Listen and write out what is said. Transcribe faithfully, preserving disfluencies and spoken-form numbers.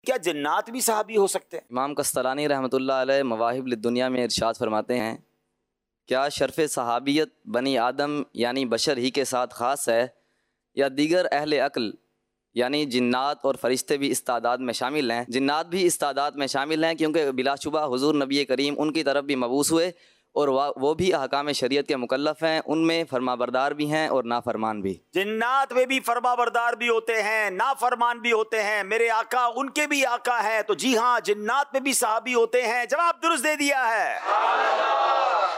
क्या जन्नात भी सहाबी हो सकते हैं? इमाम कस्तलानी रहमतुल्लाह अलैह मवाहिब लिद्दुनिया में इरशाद फरमाते हैं, क्या शर्फ़ सहाबियत बनी आदम यानी बशर ही के साथ ख़ास है या दीगर अहले अक्ल यानी जिन्नात और फरिश्ते भी इस तादाद में शामिल हैं? जिन्नात भी इस तादाद में शामिल हैं क्योंकि बिलाशुबा हुज़ूर नबी करीम उनकी तरफ भी मबूस हुए और वो भी अहकाम शरीयत के मुकल्लफ़ हैं, उनमें फरमाबरदार भी हैं और नाफरमान भी। जिन्नात में भी फरमाबरदार भी होते हैं, नाफरमान भी होते हैं। मेरे आका उनके भी आका हैं, तो जी हाँ, जिन्नात में भी सहाबी होते हैं। जवाब दुरुस्त दे दिया है।